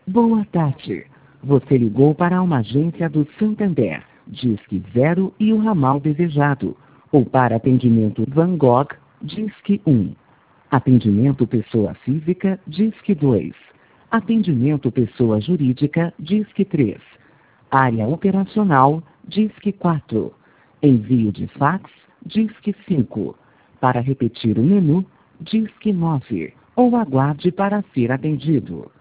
Boa tarde. Você ligou para uma agência do Santander, Disque 0 e o ramal desejado. Ou para atendimento Van Gogh, Disque 1. Atendimento pessoa física, Disque 2. Atendimento pessoa jurídica, Disque 3. Área operacional, Disque 4. Envio de fax, Disque 5. Para repetir o menu, Disque 9. Ou aguarde para ser atendido.